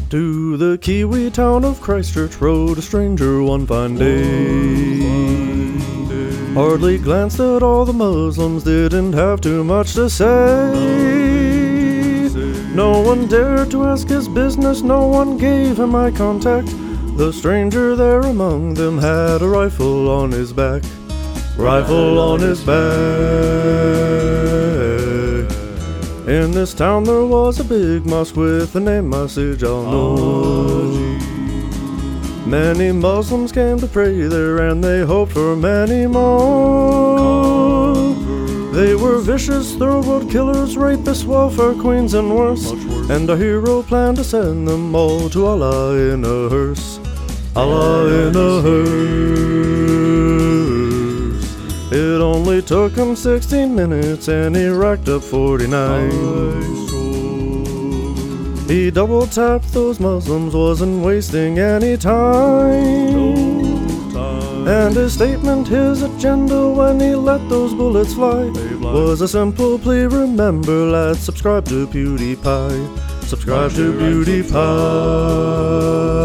To the Kiwi town of Christchurch rode a stranger one fine day. Hardly glanced at all the Muslims, didn't have too much to say. No one dared to ask his business, no one gave him eye contact. The stranger there among them had a rifle on his back. Rifle on his back. In this town there was a big mosque with the name Masjid al-Nur. Many Muslims came to pray there and they hoped for many more. They were vicious, thoroughbred killers, rapists, welfare queens and worse. And our hero planned to send them all to Allah in a hearse. Allah in a hearse. It only took him 16 minutes and he racked up 49. He double tapped those Muslims, wasn't wasting any time. And his statement, his agenda when he let those bullets fly was a simple plea: remember lads, subscribe to PewDiePie. Subscribe to PewDiePie.